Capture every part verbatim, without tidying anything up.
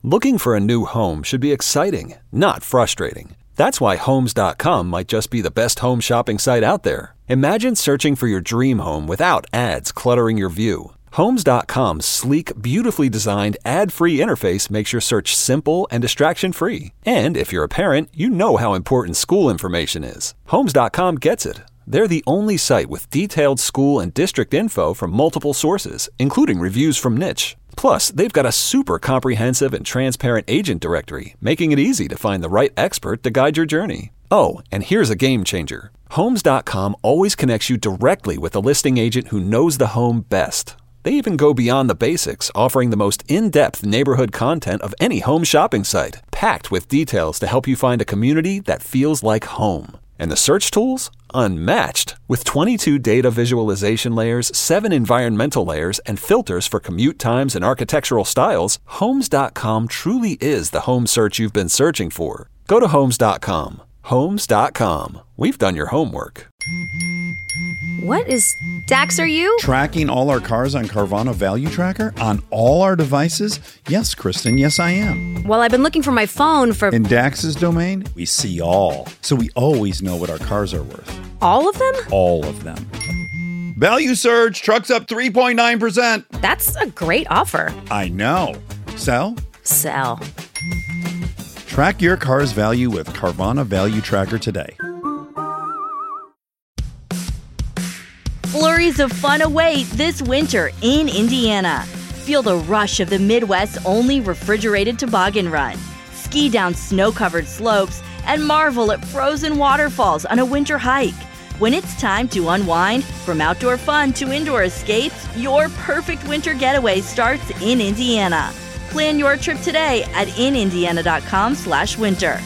Looking for a new home should be exciting, not frustrating. That's why Homes dot com might just be the best home shopping site out there. Imagine searching for your dream home without ads cluttering your view. Homes dot com's sleek, beautifully designed, ad-free interface makes your search simple and distraction-free. And if you're a parent, you know how important school information is. Homes dot com gets it. They're the only site with detailed school and district info from multiple sources, including reviews from Niche. Plus, they've got a super comprehensive and transparent agent directory, making it easy to find the right expert to guide your journey. Oh, and here's a game changer. Homes dot com always connects you directly with a listing agent who knows the home best. They even go beyond the basics, offering the most in-depth neighborhood content of any home shopping site, packed with details to help you find a community that feels like home. And the search tools? Unmatched. With twenty-two data visualization layers, seven environmental layers, and filters for commute times and architectural styles, Homes dot com truly is the home search you've been searching for. Go to Homes dot com. Homes dot com. We've done your homework. What is... Dax, are you? Tracking all our cars on Carvana Value Tracker on all our devices? Yes, Kristen, yes I am. Well, I've been looking for my phone for... In Dax's domain, we see all. So we always know what our cars are worth. All of them? All of them. Value surge, trucks up three point nine percent. That's a great offer. I know. Sell? Sell. Track your car's value with Carvana Value Tracker today. Flurries of fun await this winter in Indiana. Feel the rush of the Midwest's only refrigerated toboggan run. Ski down snow-covered slopes and marvel at frozen waterfalls on a winter hike. When it's time to unwind, from outdoor fun to indoor escapes, your perfect winter getaway starts in Indiana. Plan your trip today at in indiana dot com slash winter.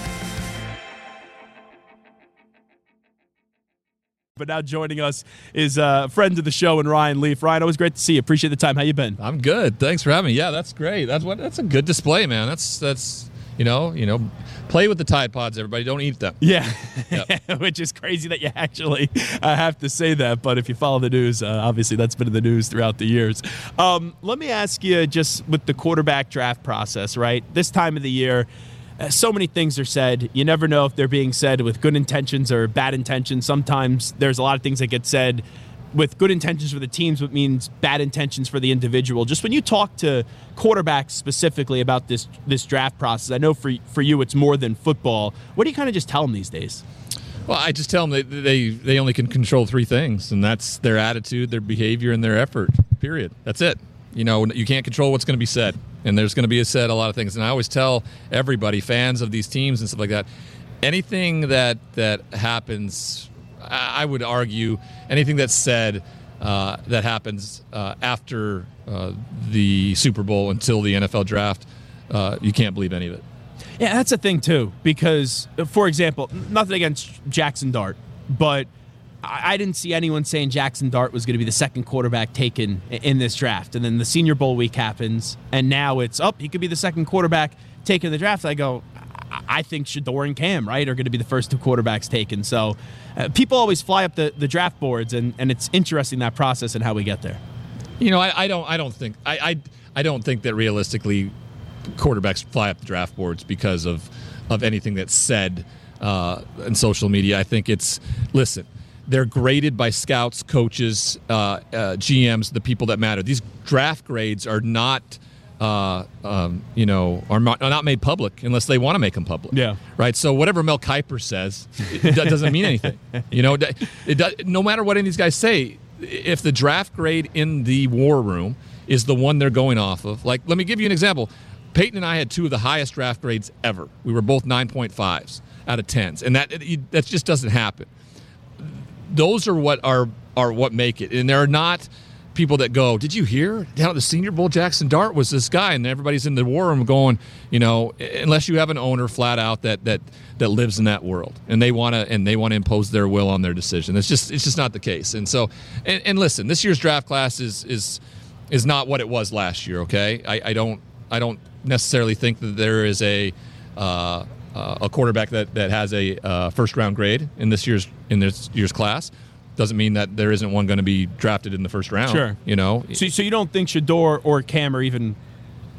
But now joining us is a uh, friend of the show and Ryan Leaf. Ryan, always great to see you. Appreciate the time. How you been? I'm good. Thanks for having me. Yeah, that's great. That's what. That's a good display, man. That's that's you know you know, play with the Tide Pods. Everybody, don't eat them. Yeah, yep. Which is crazy that you actually uh, have to say that. But if you follow the news, uh, obviously that's been in the news throughout the years. Um, let me ask you, just with the quarterback draft process, right? This time of the year. Uh, so many things are said. You never know if they're being said with good intentions or bad intentions. Sometimes there's a lot of things that get said with good intentions for the teams, but means bad intentions for the individual. Just when you talk to quarterbacks specifically about this this draft process, I know for for you it's more than football. What do you kind of just tell them these days? Well, I just tell them they, they, they only can control three things, and that's their attitude, their behavior, and their effort, period. That's it. You know, you can't control what's going to be said. And there's going to be said a lot of things. And I always tell everybody, fans of these teams and stuff like that, anything that that happens, I would argue, anything that's said uh, that happens uh, after uh, the Super Bowl until the N F L draft, uh, you can't believe any of it. Yeah, that's the thing, too. Because, for example, nothing against Jackson Dart, but I didn't see anyone saying Jackson Dart was going to be the second quarterback taken in this draft. And then the Senior Bowl week happens, and now it's, up. Oh, he could be the second quarterback taken in the draft. I go, I think Shedeur and Cam, right, are going to be the first two quarterbacks taken. So uh, people always fly up the, the draft boards, and, and it's interesting, that process and how we get there. You know, I, I don't I don't think I, I I don't think that realistically quarterbacks fly up the draft boards because of, of anything that's said uh, in social media. I think it's, listen, they're graded by scouts, coaches, uh, uh, G Ms, the people that matter. These draft grades are not, uh, um, you know, are not, are not made public unless they want to make them public. Yeah. Right. So whatever Mel Kiper says, it doesn't mean anything. You know, it, it, no matter what any of these guys say, if the draft grade in the war room is the one they're going off of, like, let me give you an example. Peyton and I had two of the highest draft grades ever. We were both nine point fives out of tens, and that that just doesn't happen. Those are what are are what make it. And there are not people that go, did you hear down at the Senior Bowl, Jackson Dart was this guy, and everybody's in the war room going, you know, unless you have an owner flat out that that that lives in that world, and they want to and they want to impose their will on their decision. It's just it's just not the case. And so, and, and listen, this year's draft class is is is not what it was last year. Okay, I, I don't I don't necessarily think that there is a uh, Uh, a quarterback that, that has a uh, first round grade in this year's in this year's class. Doesn't mean that there isn't one going to be drafted in the first round. Sure, you know. So, so you don't think Shedeur or Cam are even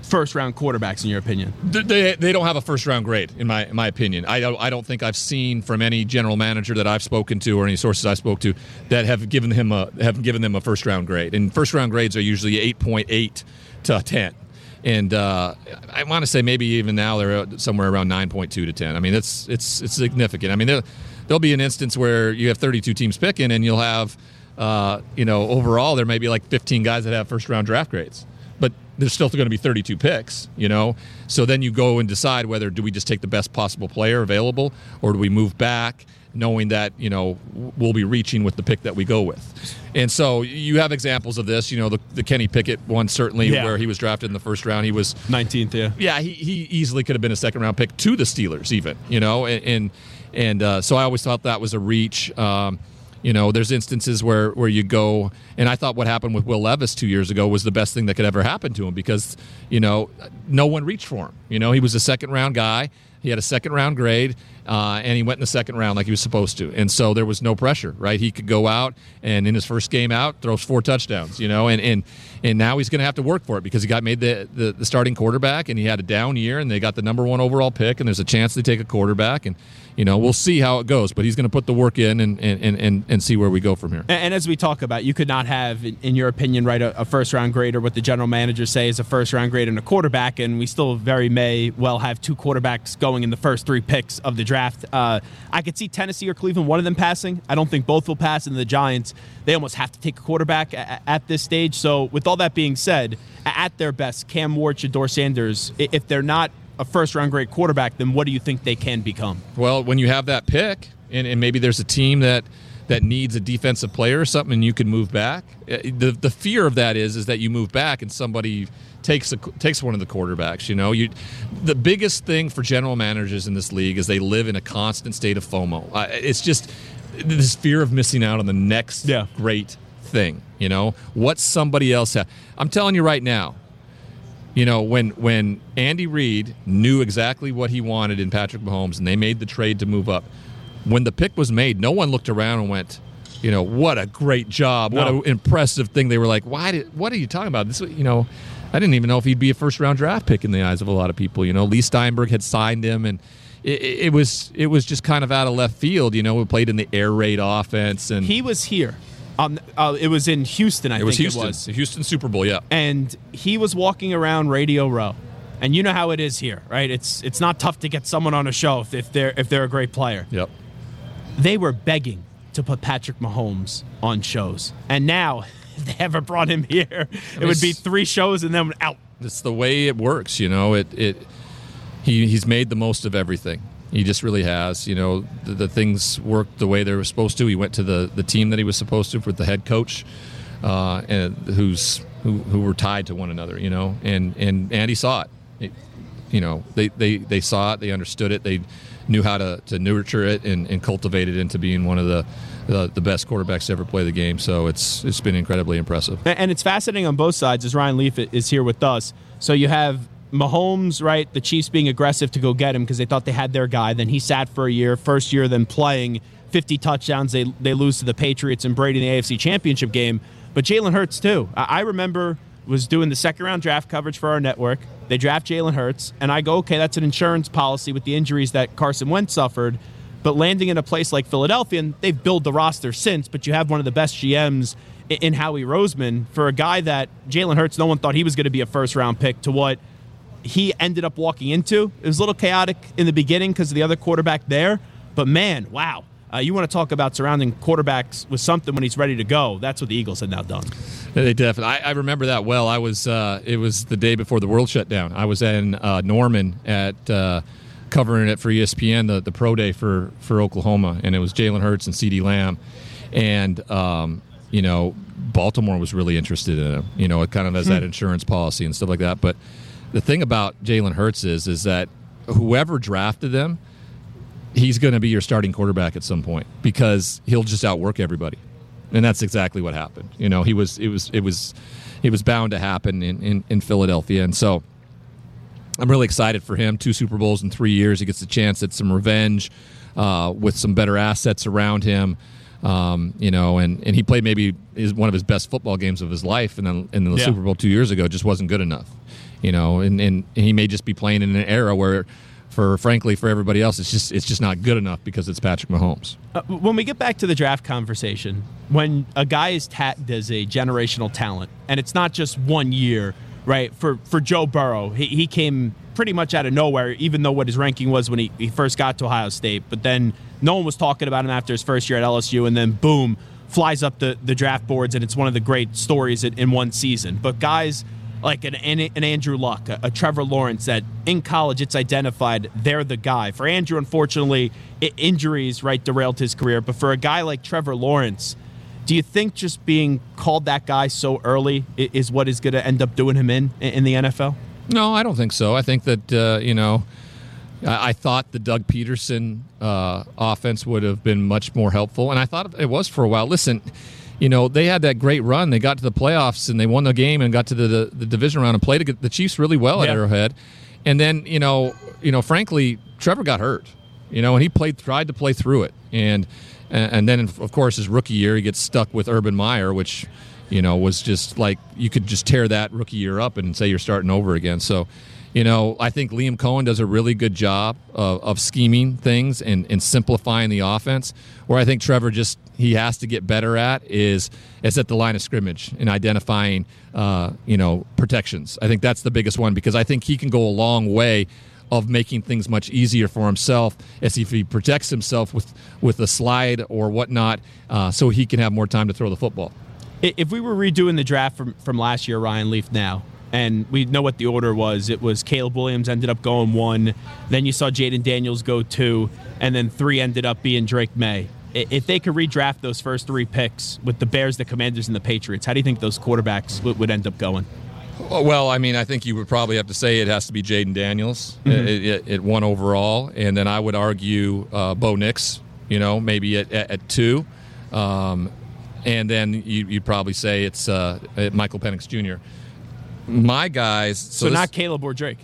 first-round quarterbacks, in your opinion? They they don't have a first-round grade, in my in my opinion. I don't, I don't think I've seen from any general manager that I've spoken to or any sources I spoke to that have given him a have given them a first-round grade. And first-round grades are usually eight point eight to ten. And uh, I want to say maybe even now they're somewhere around nine point two to ten. I mean, it's it's it's significant. I mean, there, there'll be an instance where you have thirty-two teams picking, and you'll have, uh, you know, overall there may be like fifteen guys that have first-round draft grades. But there's still going to be thirty-two picks, you know? So then you go and decide whether do we just take the best possible player available, or do we move back knowing that, you know, we'll be reaching with the pick that we go with. And so you have examples of this, you know, the, the Kenny Pickett one certainly, yeah. where he was drafted in the first round. He was nineteenth, yeah. Yeah, he, he easily could have been a second-round pick to the Steelers even, you know? And and, and uh, so I always thought that was a reach. Um, You know, there's instances where, where you go, and I thought what happened with Will Levis two years ago was the best thing that could ever happen to him because, you know, no one reached for him. You know, he was a second-round guy. He had a second-round grade, uh, and he went in the second round like he was supposed to. And so there was no pressure, right? He could go out and in his first game out, throws four touchdowns, you know, and and, and now he's going to have to work for it because he got made the, the, the starting quarterback, and he had a down year, and they got the number one overall pick, and there's a chance they take a quarterback, and you know, we'll see how it goes, but he's going to put the work in and, and, and, and see where we go from here. And, and as we talk about, you could not have, in your opinion, right, a, a first-round grade or what the general manager say is a first-round grade and a quarterback, and we still very may well have two quarterbacks going in the first three picks of the draft. Uh, I could see Tennessee or Cleveland, one of them passing. I don't think both will pass, and the Giants, they almost have to take a quarterback at, at this stage. So with all that being said, at their best, Cam Ward, Shedeur Sanders, if they're not a first-round grade quarterback, then what do you think they can become? Well, when you have that pick, and, and maybe there's a team that, that needs a defensive player or something, and you can move back. The the fear of that is is that you move back and somebody takes a, takes one of the quarterbacks. You know, you the biggest thing for general managers in this league is they live in a constant state of FOMO. Uh, it's just this fear of missing out on the next yeah. great thing. You know, what somebody else has. I'm telling you right now. You know, when when Andy Reid knew exactly what he wanted in Patrick Mahomes and they made the trade to move up, when the pick was made, no one looked around and went, you know, what a great job, what no. an impressive thing. They were like, why did, what are you talking about? This, you know, I didn't even know if he'd be a first-round draft pick in the eyes of a lot of people. You know, Lee Steinberg had signed him, and it, it was it was just kind of out of left field. You know, we played in the air raid offense. And he was here. Um, uh, it was in Houston, I it think was Houston. it was. The Houston Super Bowl, yeah. And he was walking around Radio Row. And you know how it is here, right? It's it's not tough to get someone on a show if, if they're if they're a great player. Yep. They were begging to put Patrick Mahomes on shows. And now, if they ever brought him here, it would be three shows and then out. It's the way it works, you know. It it he he's made the most of everything. He just really has. You know, the, the things worked the way they were supposed to. He went to the, the team that he was supposed to with the head coach, uh, and who's who, who were tied to one another. You know, and and Andy saw it. it you know, they, they, they saw it. They understood it. They knew how to, to nurture it and, and cultivate it into being one of the, the the best quarterbacks to ever play the game. So it's it's been incredibly impressive. And it's fascinating on both sides as Ryan Leaf is here with us. So you have Mahomes, right, the Chiefs being aggressive to go get him because they thought they had their guy. Then he sat for a year, first year, then playing fifty touchdowns. They they lose to the Patriots and Brady in the A F C Championship game. But Jalen Hurts, too. I remember was doing the second-round draft coverage for our network. They draft Jalen Hurts, and I go, okay, that's an insurance policy with the injuries that Carson Wentz suffered. But landing in a place like Philadelphia, and they've built the roster since, but you have one of the best G Ms in Howie Roseman for a guy that Jalen Hurts, no one thought he was going to be a first-round pick to what he ended up walking into. It was a little chaotic in the beginning because of the other quarterback there. But, man, wow. Uh, you want to talk about surrounding quarterbacks with something when he's ready to go. That's what the Eagles had now done. They definitely. I, I remember that well. I was. Uh, it was the day before the world shut down. I was in uh, Norman at uh, covering it for E S P N, the, the pro day for, for Oklahoma, and it was Jalen Hurts and CeeDee Lamb. And, um, you know, Baltimore was really interested in him. You know, it kind of has that insurance policy and stuff like that. But the thing about Jalen Hurts is, is that whoever drafted him, he's going to be your starting quarterback at some point because he'll just outwork everybody, and that's exactly what happened. You know, he was it was it was it was bound to happen in, in, in Philadelphia, and so I'm really excited for him. Two Super Bowls in three years. He gets a chance at some revenge uh, with some better assets around him. Um, you know, and, and he played maybe his, one of his best football games of his life, and then in the yeah. Super Bowl two years ago just wasn't good enough. You know, and, and he may just be playing in an era where, for frankly, for everybody else, it's just it's just not good enough because it's Patrick Mahomes. Uh, when we get back to the draft conversation, when a guy is tagged as a generational talent, and it's not just one year, right? For for Joe Burrow, he, he came pretty much out of nowhere, even though what his ranking was when he, he first got to Ohio State. But then no one was talking about him after his first year at L S U, and then boom, flies up the, the draft boards, and it's one of the great stories in, in one season. But guys like an, an Andrew Luck, a, a Trevor Lawrence, that in college it's identified they're the guy. For Andrew, unfortunately, it, injuries right derailed his career. But for a guy like Trevor Lawrence, do you think just being called that guy so early is what is going to end up doing him in in the N F L? No, I don't think so. I think that, uh, you know, I, I thought the Doug Peterson uh, offense would have been much more helpful, and I thought it was for a while. Listen, you know, they had that great run. They got to the playoffs, and they won the game and got to the, the, the division round and played the Chiefs really well yeah. at Arrowhead. And then, you know, you know, frankly, Trevor got hurt, you know, and he played, tried to play through it. And and then, of course, his rookie year, he gets stuck with Urban Meyer, which, you know, was just like you could just tear that rookie year up and say you're starting over again. So, you know, I think Liam Cohen does a really good job of, of scheming things and, and simplifying the offense. Where I think Trevor just he has to get better at is is at the line of scrimmage and identifying, uh, you know, protections. I think that's the biggest one because I think he can go a long way of making things much easier for himself as if he protects himself with, with a slide or whatnot uh, so he can have more time to throw the football. If we were redoing the draft from, from last year, Ryan Leaf now, and we know what the order was, it was Caleb Williams ended up going one, then you saw Jaden Daniels go two, and then three ended up being Drake May. If they could redraft those first three picks with the Bears, the Commanders, and the Patriots, how do you think those quarterbacks would, would end up going? Well, I mean, I think you would probably have to say it has to be Jaden Daniels mm-hmm. at, at one overall, and then I would argue uh, Bo Nix, you know, maybe at, at, at two, um, and then you, you'd probably say it's uh, Michael Penix Junior My guys, so, so this, not Caleb or Drake.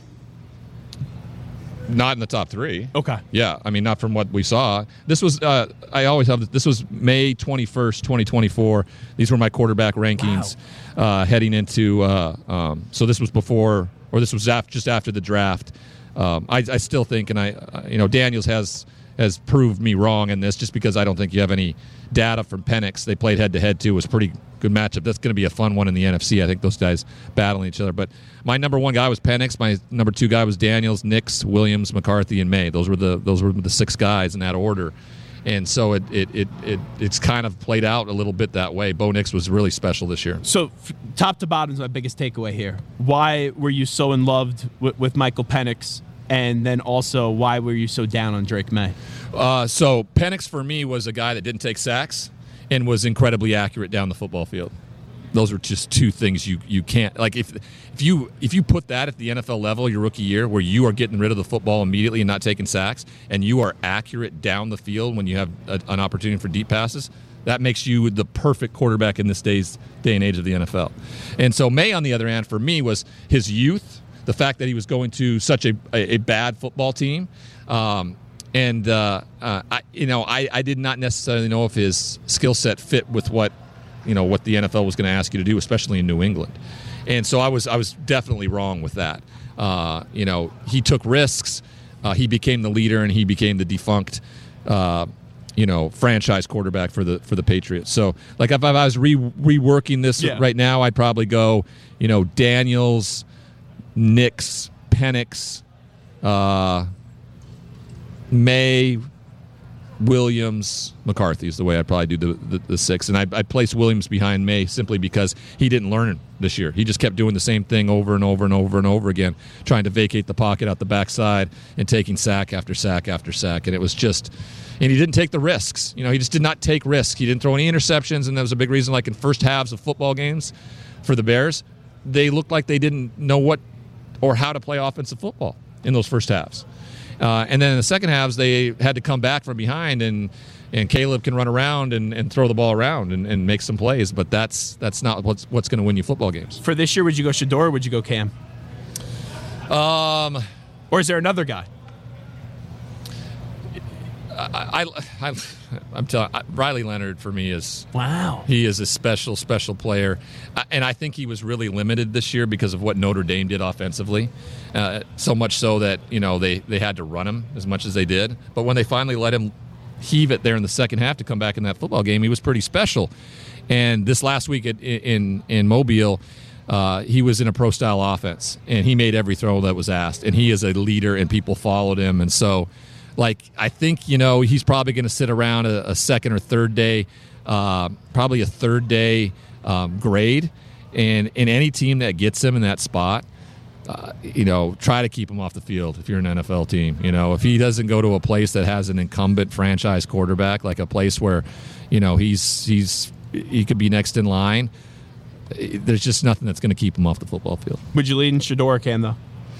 Not in the top three. Okay. Yeah, I mean, not from what we saw. This was, uh, I always have, this was May twenty-first, twenty twenty-four. These were my quarterback rankings wow. uh, heading into, uh, um, so this was before, or this was after, just after the draft. Um, I, I still think, and I, uh, you know, Daniels has has proved me wrong in this just because I don't think you have any data from Penix. They played head-to-head, too. It was a pretty good matchup. That's going to be a fun one in the N F C. I think those guys battling each other. But my number one guy was Penix. My number two guy was Daniels, Nix, Williams, McCarthy, and May. Those were the those were the six guys in that order. And so it it, it, it it's kind of played out a little bit that way. Bo Nix was really special this year. So f- top to bottom is my biggest takeaway here. Why were you so in love with, with Michael Penix? And then also, why were you so down on Drake May? Uh, so Penix for me was a guy that didn't take sacks and was incredibly accurate down the football field. Those are just two things you, you can't like if if you if you put that at the N F L level your rookie year where you are getting rid of the football immediately and not taking sacks and you are accurate down the field when you have a, an opportunity for deep passes, that makes you the perfect quarterback in this day's day and age of the N F L. And so May, on the other hand, for me was his youth, the fact that he was going to such a, a, a bad football team. Um, and, uh, uh, I, you know, I, I did not necessarily know if his skill set fit with what, you know, what the N F L was going to ask you to do, especially in New England. And so I was I was definitely wrong with that. Uh, you know, he took risks. Uh, he became the leader, and he became the defunct, uh, you know, franchise quarterback for the for the Patriots. So, like, if I was re- reworking this yeah. right now, I'd probably go, you know, Daniels, Nix, Penix, uh, May, Williams, McCarthy is the way I'd probably do the, the, the six. And I, I place Williams behind May simply because he didn't learn it this year. He just kept doing the same thing over and over and over and over again, trying to vacate the pocket out the backside and taking sack after sack after sack. And it was just – and he didn't take the risks. You know, he just did not take risks. He didn't throw any interceptions, and that was a big reason, like in first halves of football games for the Bears, they looked like they didn't know what or how to play offensive football in those first halves. Uh, and then in the second halves, they had to come back from behind, and and Caleb can run around and, and throw the ball around and, and make some plays, but that's that's not what's what's going to win you football games. For this year, would you go Shedeur or would you go Cam? Um, or is there another guy? I, I, I, I'm telling Riley Leonard for me is wow. He is a special, special player, and I think he was really limited this year because of what Notre Dame did offensively. Uh, so much so that you know they, they had to run him as much as they did. But when they finally let him heave it there in the second half to come back in that football game, he was pretty special. And this last week at, in in Mobile, uh, he was in a pro-style offense, and he made every throw that was asked. And he is a leader, and people followed him, and so. Like, I think, you know, he's probably going to sit around a, a second or third day, uh, probably a third day um, grade. And in any team that gets him in that spot, uh, you know, try to keep him off the field if you're an N F L team. You know, if he doesn't go to a place that has an incumbent franchise quarterback, like a place where, you know, he's he's he could be next in line, there's just nothing that's going to keep him off the football field. Would you lead in Shedeur, Cam, though?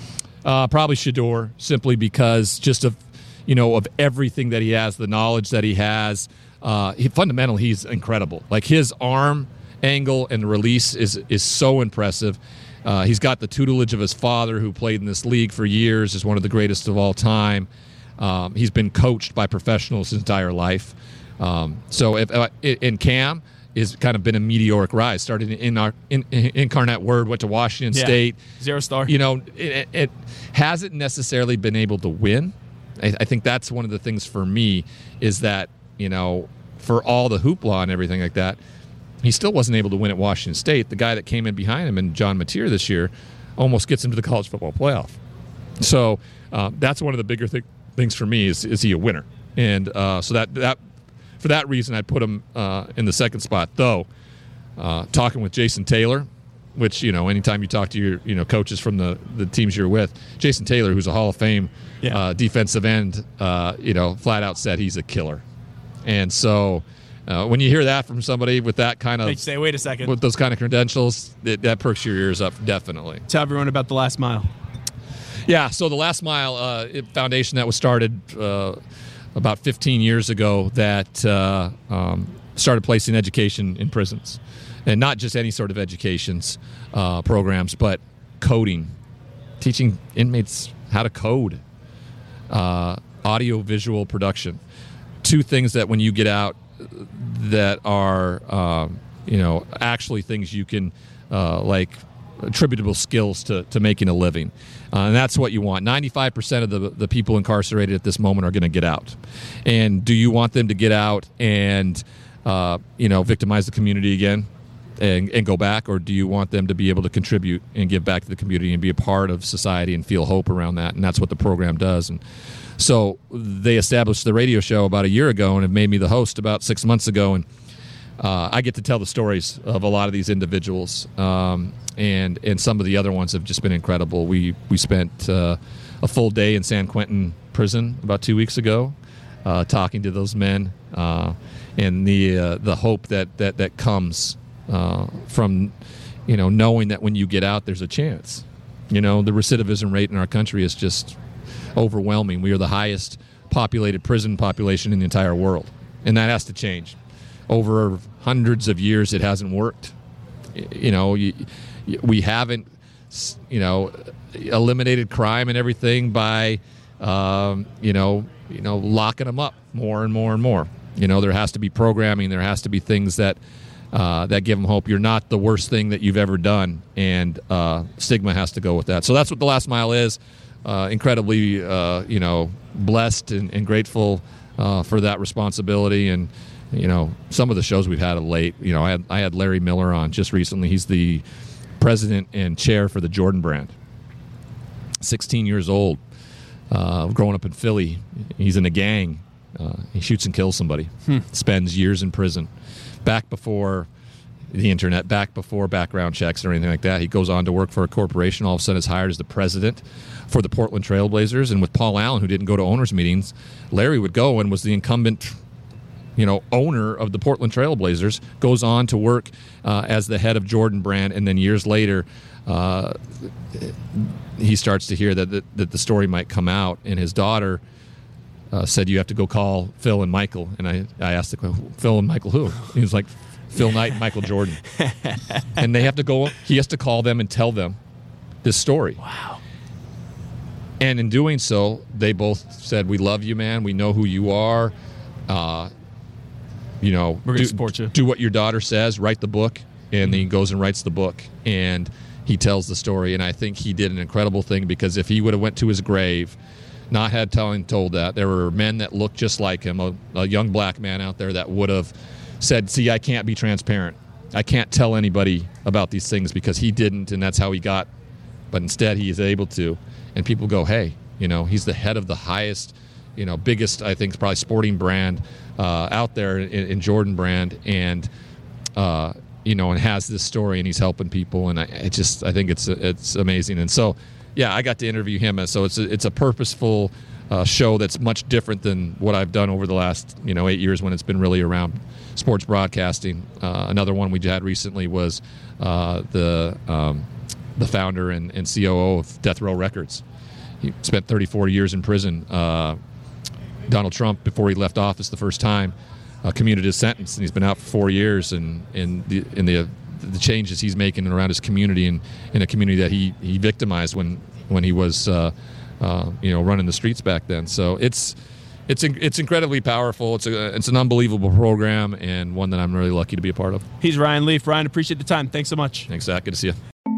Uh, probably Shedeur, simply because just of, you know, of everything that he has, the knowledge that he has. Uh, he, fundamentally, he's incredible. Like, his arm angle and release is is so impressive. Uh, he's got the tutelage of his father, who played in this league for years, is one of the greatest of all time. Um, he's been coached by professionals his entire life. Um, so, if uh, in Cam is kind of been a meteoric rise. Started in our in, in Incarnate Word, went to Washington yeah. State, zero star. You know, it, it hasn't necessarily been able to win. I think that's one of the things for me is that, you know, for all the hoopla and everything like that, he still wasn't able to win at Washington State. The guy that came in behind him, and John Mateer this year, almost gets him to the college football playoff. So uh, that's one of the bigger th- things for me is, is he a winner? And uh, so that that for that reason, I'd put him uh, in the second spot. Though, uh, talking with Jason Taylor, which, you know, anytime you talk to your, you know, coaches from the, the teams you're with, Jason Taylor, who's a Hall of Fame yeah. uh, defensive end, uh, you know, flat out said he's a killer. And so uh, when you hear that from somebody with that kind of, they say, wait a second, with those kind of credentials, it, that perks your ears up, definitely. Tell everyone about the Last Mile. Yeah, so the Last Mile uh, foundation that was started uh, about fifteen years ago that uh, um, started placing education in prisons. And not just any sort of educations uh, programs, but coding, teaching inmates how to code, uh, audio-visual production. Two things that when you get out that are, um, you know, actually things you can, uh, like, attributable skills to, to making a living. Uh, and that's what you want. ninety-five percent of the, the people incarcerated at this moment are going to get out. And do you want them to get out and, uh, you know, victimize the community again? And, and go back, or do you want them to be able to contribute and give back to the community and be a part of society and feel hope around that? And that's what the program does. And so they established the radio show about a year ago and have made me the host about six months ago. And uh, I get to tell the stories of a lot of these individuals, um, and and some of the other ones have just been incredible. We we spent uh, a full day in San Quentin prison about two weeks ago, uh, talking to those men, uh, and the uh, the hope that that that comes. Uh, from, you know, knowing that when you get out, there's a chance. You know, the recidivism rate in our country is just overwhelming. We are the highest populated prison population in the entire world, and that has to change. Over hundreds of years, it hasn't worked. You know, you, we haven't, you know, eliminated crime and everything by, um, you know, you know, locking them up more and more and more. You know, there has to be programming. There has to be things that. Uh, that give them hope. You're not the worst thing that you've ever done, and uh, stigma has to go with that. So that's what the Last Mile is. Uh, incredibly, uh, you know, blessed and, and grateful uh, for that responsibility. And you know, some of the shows we've had of late. You know, I had I had Larry Miller on just recently. He's the president and chair for the Jordan brand. sixteen years old, uh, growing up in Philly. He's in a gang. Uh, he shoots and kills somebody. Hmm. Spends years in prison. Back before the internet, back before background checks or anything like that. He goes on to work for a corporation. All of a sudden is hired as the president for the Portland Trail Blazers. And with Paul Allen, who didn't go to owners' meetings, Larry would go and was the incumbent, you know, owner of the Portland Trail Blazers, goes on to work uh, as the head of Jordan Brand. And then years later, uh, he starts to hear that the, that the story might come out. And his daughter uh, said, you have to go call Phil and Michael. And I, I asked the question, Phil and Michael who? He was like, Phil Knight and Michael Jordan. And they have to go, he has to call them and tell them this story. Wow. And in doing so, they both said, "We love you, man. We know who you are. Uh, you know, We're gonna do, support you. do what your daughter says. Write the book." And then he goes and writes the book, and he tells the story. And I think he did an incredible thing, because if he would have went to his grave, not had telling told that, there were men that looked just like him, a, a young black man out there that would have said, "See, I can't be transparent. I can't tell anybody about these things," because he didn't, and that's how he got. But instead, he is able to. And people go, "Hey, you know, he's the head of the highest, you know, biggest, I think, probably sporting brand uh, out there in, in Jordan Brand, and uh, you know, and has this story, and he's helping people." And I it just, I think it's it's amazing. And so, yeah, I got to interview him, and so it's a, it's a purposeful uh, show that's much different than what I've done over the last, you know, eight years when it's been really around sports broadcasting. Uh, another one we had recently was uh, the um, the founder and, and C O O of Death Row Records. He spent thirty-four years in prison. Uh, Donald Trump, before he left office the first time, uh, commuted his sentence, and he's been out for four years. And in the in the the changes he's making around his community, and in a community that he, he victimized when when he was uh, uh, you know running the streets back then. So it's it's it's incredibly powerful. It's a it's an unbelievable program, and one that I'm really lucky to be a part of. He's Ryan Leaf. Ryan, appreciate the time. Thanks so much. Thanks, Zach. Good to see you.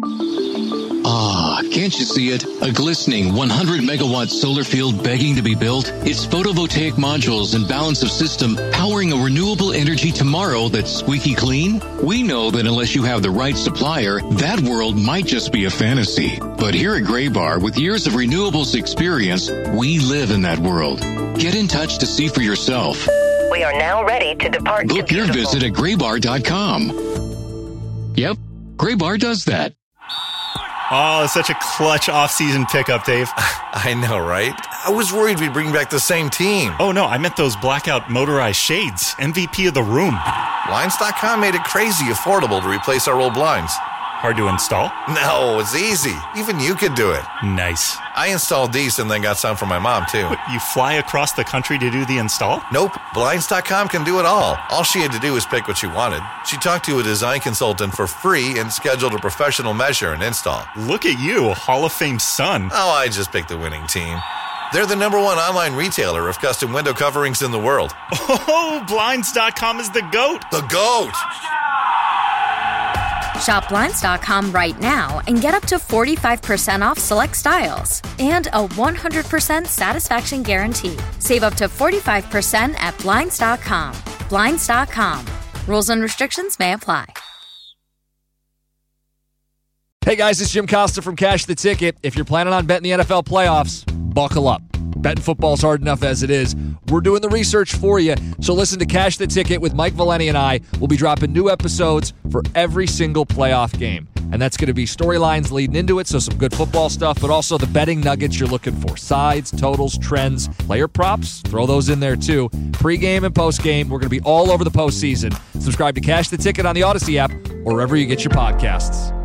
Ah, can't you see it? A glistening one hundred megawatt solar field begging to be built? Its photovoltaic modules and balance of system powering a renewable energy tomorrow that's squeaky clean? We know that unless you have the right supplier, that world might just be a fantasy. But here at Graybar, with years of renewables experience, we live in that world. Get in touch to see for yourself. We are now ready to depart. Book to your beautiful. visit at graybar dot com. Yep, Graybar does that. Oh, it's such a clutch off-season pickup, Dave. I know, right? I was worried we'd bring back the same team. Oh, no, I meant those blackout motorized shades. M V P of the room. Blinds dot com made it crazy affordable to replace our old blinds. Hard to install? No, it's easy. Even you could do it. Nice. I installed these and then got some for my mom, too. What, you fly across the country to do the install? Nope. Blinds dot com can do it all. All she had to do was pick what she wanted. She talked to a design consultant for free and scheduled a professional measure and install. Look at you, Hall of Fame son. Oh, I just picked the winning team. They're the number one online retailer of custom window coverings in the world. Oh, Blinds dot com is the GOAT. The GOAT! Shop Blinds dot com right now and get up to forty-five percent off select styles and a one hundred percent satisfaction guarantee. Save up to forty-five percent at Blinds dot com. Blinds dot com. Rules and restrictions may apply. Hey guys, it's Jim Costa from Cash the Ticket. If you're planning on betting the N F L playoffs, buckle up. Betting football's hard enough as it is. We're doing the research for you. So listen to Cash the Ticket with Mike Valeni and I. We'll be dropping new episodes for every single playoff game. And that's going to be storylines leading into it, so some good football stuff, but also the betting nuggets you're looking for. Sides, totals, trends, player props, throw those in there too. Pre-game and post-game, we're going to be all over the postseason. Subscribe to Cash the Ticket on the Odyssey app or wherever you get your podcasts.